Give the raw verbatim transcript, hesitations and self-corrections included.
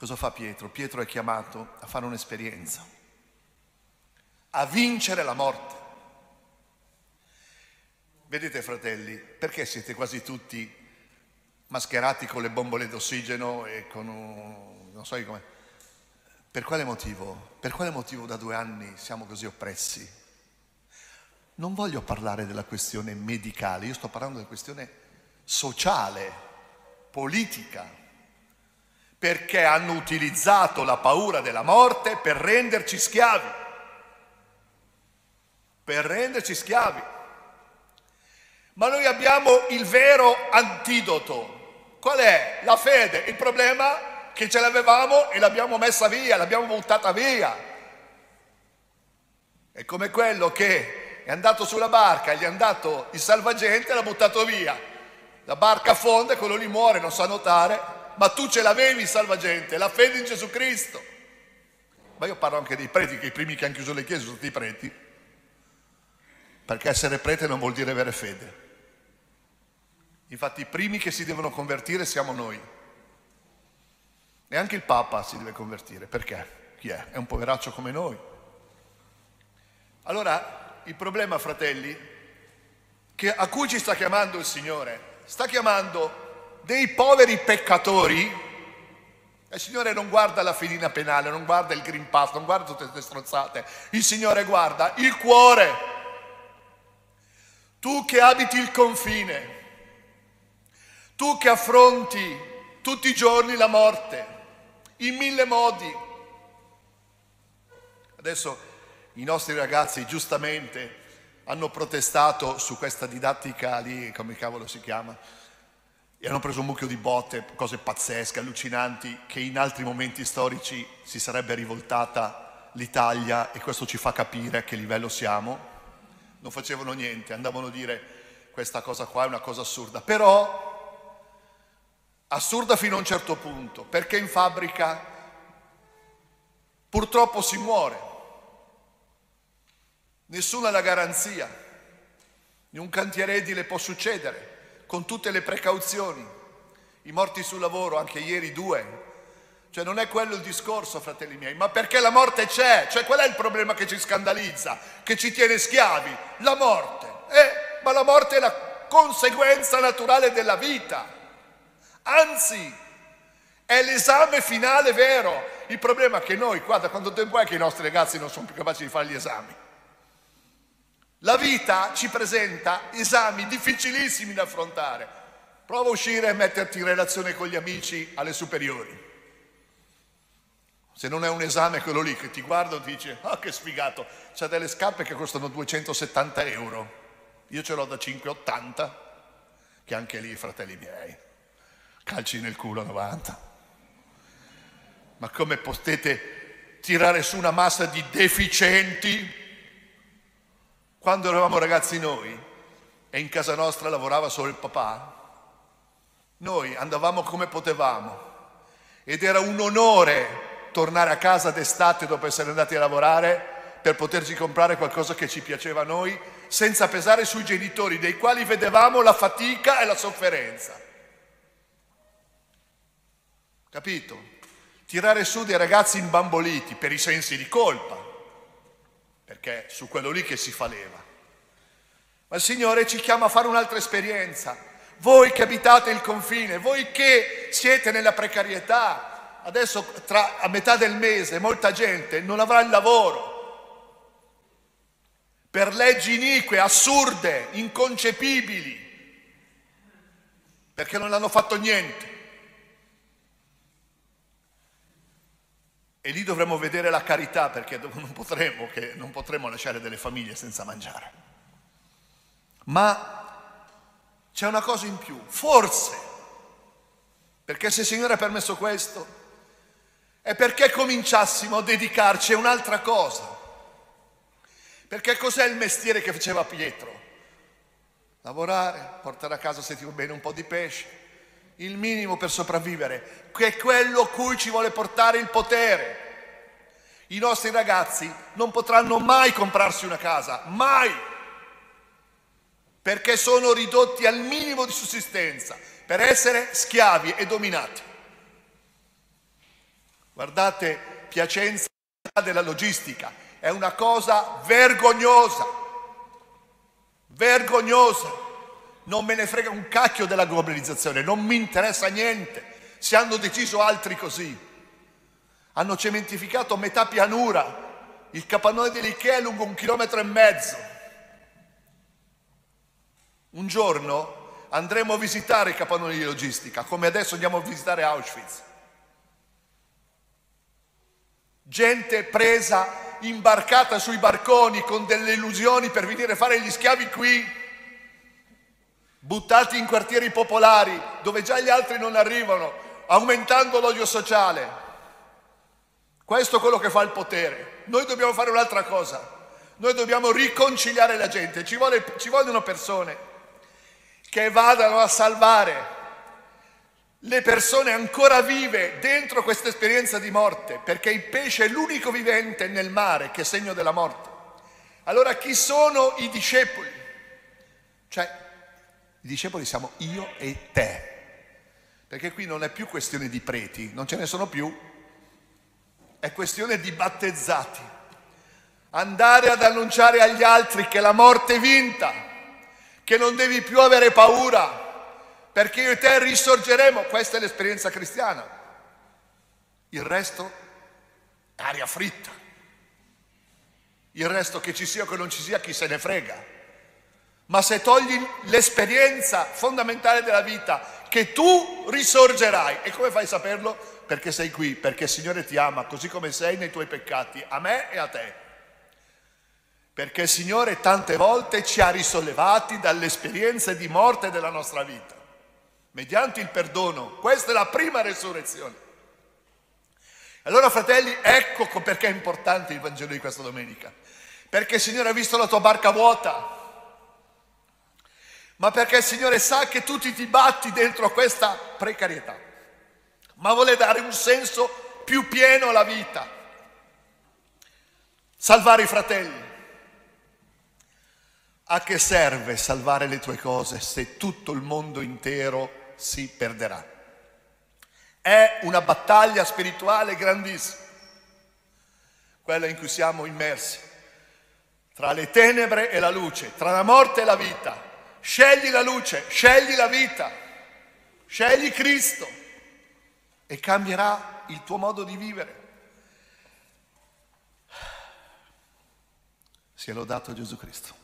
Cosa fa Pietro? Pietro è chiamato a fare un'esperienza, a vincere la morte. Vedete, fratelli, perché siete quasi tutti mascherati con le bombole d'ossigeno e con un... non so come... Per quale motivo? Per quale motivo da due anni siamo così oppressi? Non voglio parlare della questione medicale, io sto parlando della questione sociale, politica, perché hanno utilizzato la paura della morte per renderci schiavi, per renderci schiavi. Ma noi abbiamo il vero antidoto. Qual è? La fede. Il problema è che ce l'avevamo e l'abbiamo messa via, l'abbiamo buttata via. È come quello che è andato sulla barca, gli è andato il salvagente e l'ha buttato via. La barca affonda e quello lì muore, non sa nuotare, ma tu ce l'avevi il salvagente, la fede in Gesù Cristo. Ma io parlo anche dei preti, che i primi che hanno chiuso le chiese sono stati i preti, perché essere prete non vuol dire avere fede. Infatti i primi che si devono convertire siamo noi. E anche il Papa si deve convertire. Perché? Chi è? È un poveraccio come noi. Allora, il problema, fratelli, che a cui ci sta chiamando il Signore, sta chiamando dei poveri peccatori. Il Signore non guarda la fedina penale, non guarda il Green Pass, non guarda tutte queste stronzate. Il Signore guarda il cuore. Tu che abiti il confine, tu che affronti tutti i giorni la morte, in mille modi. Adesso i nostri ragazzi giustamente hanno protestato su questa didattica lì, come cavolo si chiama, e hanno preso un mucchio di botte, cose pazzesche, allucinanti, che in altri momenti storici si sarebbe rivoltata l'Italia, e questo ci fa capire a che livello siamo. Non facevano niente, andavano a dire questa cosa qua è una cosa assurda, però assurda fino a un certo punto, perché in fabbrica purtroppo si muore, nessuno ha la garanzia, in un cantiere edile può succedere, con tutte le precauzioni, i morti sul lavoro, anche ieri due, cioè non è quello il discorso, fratelli miei, ma perché la morte c'è, cioè qual è il problema che ci scandalizza, che ci tiene schiavi? La morte, eh, ma la morte è la conseguenza naturale della vita, anzi è l'esame finale vero. Il problema è che noi, guarda, quanto tempo è che i nostri ragazzi non sono più capaci di fare gli esami? La vita ci presenta esami difficilissimi da affrontare. Prova a uscire e metterti in relazione con gli amici alle superiori. Se non è un esame quello lì che ti guarda e ti dice ah, che sfigato, c'ha delle scarpe che costano duecentosettanta euro, io ce l'ho da cinque e ottanta, che anche lì, fratelli miei, calci nel culo a novanta. Ma come potete tirare su una massa di deficienti? Quando eravamo ragazzi noi e in casa nostra lavorava solo il papà, noi andavamo come potevamo ed era un onore tornare a casa d'estate dopo essere andati a lavorare per poterci comprare qualcosa che ci piaceva a noi, senza pesare sui genitori, dei quali vedevamo la fatica e la sofferenza. Capito? Tirare su dei ragazzi imbamboliti per i sensi di colpa, perché su quello lì che si faleva. Ma il Signore ci chiama a fare un'altra esperienza. Voi che abitate il confine, voi che siete nella precarietà, adesso tra, a metà del mese molta gente non avrà il lavoro per leggi inique, assurde, inconcepibili, perché non hanno fatto niente. E lì dovremo vedere la carità, perché non potremo, che non potremo lasciare delle famiglie senza mangiare. Ma c'è una cosa in più, forse, perché se il Signore ha permesso questo, è perché cominciassimo a dedicarci a un'altra cosa. Perché cos'è il mestiere che faceva Pietro? Lavorare, portare a casa, se ti va bene, un po' di pesce, il minimo per sopravvivere, che è quello cui ci vuole portare il potere. I nostri ragazzi non potranno mai comprarsi una casa, mai, perché sono ridotti al minimo di sussistenza per essere schiavi e dominati. Guardate, Piacenza della logistica è una cosa vergognosa, vergognosa. Non me ne frega un cacchio della globalizzazione, non mi interessa niente. Se hanno deciso altri così, hanno cementificato metà pianura, il capannone dell'Ikea è lungo un chilometro e mezzo. Un giorno andremo a visitare i capannoni di logistica, come adesso andiamo a visitare Auschwitz. Gente presa, imbarcata sui barconi con delle illusioni per venire a fare gli schiavi qui, buttati in quartieri popolari dove già gli altri non arrivano, aumentando l'odio sociale. Questo è quello che fa il potere. Noi dobbiamo fare un'altra cosa. Noi dobbiamo riconciliare la gente. Ci, vuole, ci vogliono persone che vadano a salvare le persone ancora vive dentro questa esperienza di morte, perché il pesce è l'unico vivente nel mare che è segno della morte. Allora chi sono i discepoli? Cioè, i discepoli siamo io e te, perché qui non è più questione di preti, non ce ne sono più, è questione di battezzati. Andare ad annunciare agli altri che la morte è vinta, che non devi più avere paura, perché io e te risorgeremo. Questa è l'esperienza cristiana. Il resto è aria fritta. Il resto, che ci sia o che non ci sia, chi se ne frega. Ma se togli l'esperienza fondamentale della vita, che tu risorgerai, e come fai a saperlo? Perché sei qui, perché il Signore ti ama così come sei nei tuoi peccati, a me e a te. Perché il Signore tante volte ci ha risollevati dalle esperienze di morte della nostra vita, mediante il perdono. Questa è la prima resurrezione. Allora, fratelli, ecco perché è importante il Vangelo di questa domenica. Perché il Signore ha visto la tua barca vuota, ma perché il Signore sa che tu ti batti dentro questa precarietà, ma vuole dare un senso più pieno alla vita. Salvare i fratelli. A che serve salvare le tue cose se tutto il mondo intero si perderà? È una battaglia spirituale grandissima, quella in cui siamo immersi, tra le tenebre e la luce, tra la morte e la vita. Scegli la luce, scegli la vita, scegli Cristo e cambierà il tuo modo di vivere. Sia lodato Gesù Cristo.